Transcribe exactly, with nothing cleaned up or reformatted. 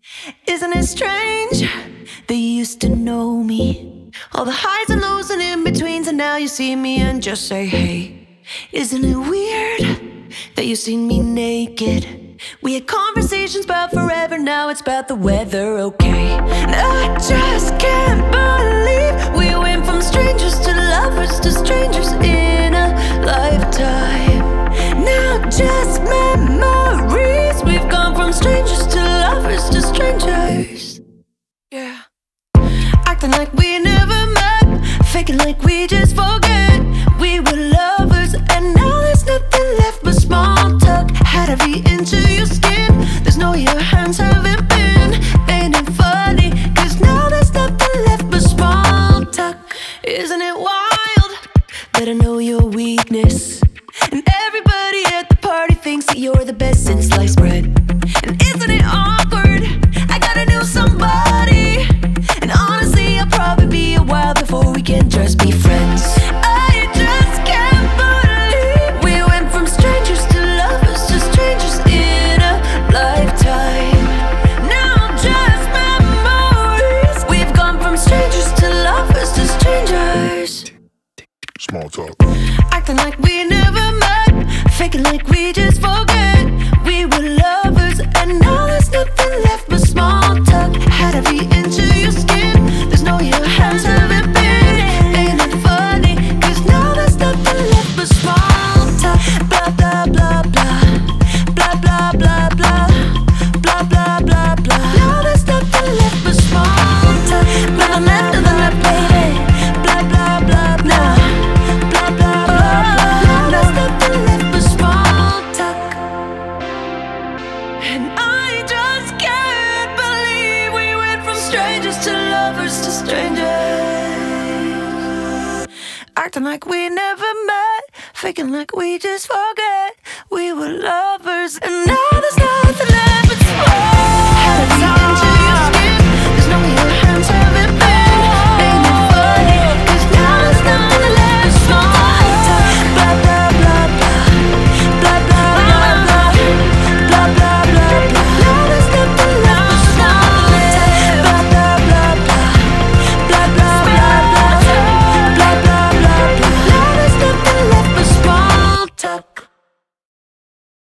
Isn't it strange that you used to know me? All the highs and lows and in-betweens, and now you see me and just say, hey. Isn't it weird that you seen me naked? We had conversations about forever, now it's about the weather, okay? And I just can't believe we went from strangers to lovers to strangers in a lifetime. Now just memories, we've gone from strangers to lovers to strangers. Yeah. Acting like we never met, faking like we just forget we were lovers, and now there's nothing left but small talk. Had to be into your skin, there's no your hands haven't been. Ain't it funny, cause now there's nothing left but small talk. Isn't it wild that I know your weakness, and everybody at the party thinks that you're the best since sliced bread? And isn't it awkward, I gotta know somebody, and honestly I'll probably be a while before we can just be friends. I just can't believe we went from strangers to lovers to strangers in a lifetime. Now just memories, we've gone from strangers to lovers to strangers. Small talk. Acting like we never met, faking like we just forget we were lovers, and now there's nothing left but small talk. Had to be into your skin, there's no your hands haven't been. Ain't it funny, cause now there's nothing left but small talk. Blah blah blah blah, blah blah blah blah, blah blah blah blah. Now there's nothing left but small talk. Nothing left, nothing left, baby. Blah blah blah blah, blah blah blah blah. Now there's nothing left but small talk. And I just can't believe we went from strangers to lovers to strangers. Acting like we never met, faking like we just forget we were lovers, and now